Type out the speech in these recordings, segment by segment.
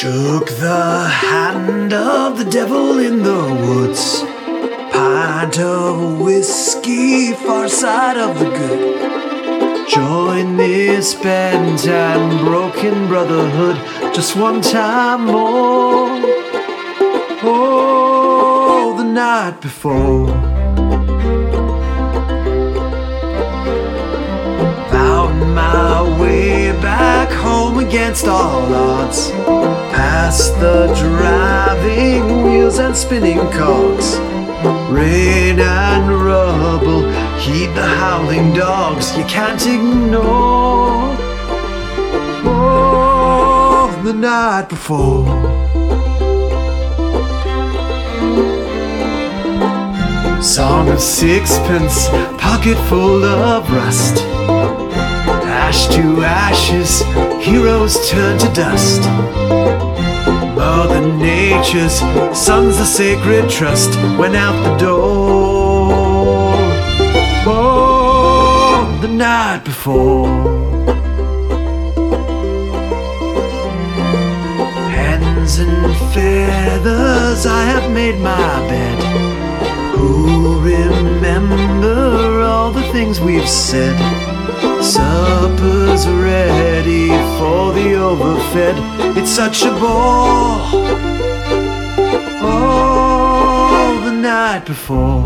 Shook the hand of the devil in the woods. Pint of whiskey, far side of the good. Join this bent and broken brotherhood just one time more. Oh, the night before. Found my way back home against all odds. Past the driving wheels and spinning cogs. Rain and rubble, heed the howling dogs you can't ignore. Oh, the night before. Song of sixpence, pocket full of rust. Ash to ashes, heroes turn to dust. Mother Nature's sons, the sacred trust, went out the door. Oh, the night before. Pens and feathers, I have made my bed. Who remember all the things we've said? Supper's ready for the overfed. It's such a bore. Oh, the night before.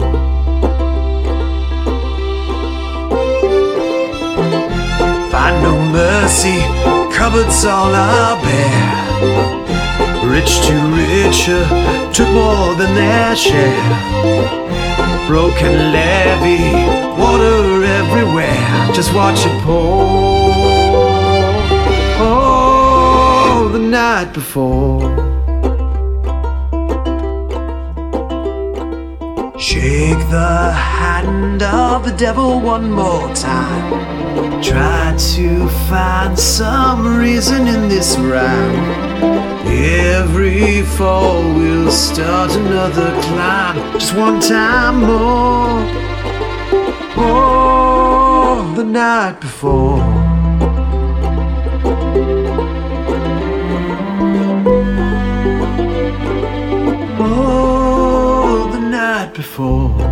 Find no mercy, cupboards all are bare. Rich to richer, took more than their share. Broken levee, water everywhere, just watch it pour. Oh, the night before. Shake the hand of the devil one more time. Try to find some reason in this rhyme. Every fall will start another climb, just one time more. Oh, the night before. Oh, the night before.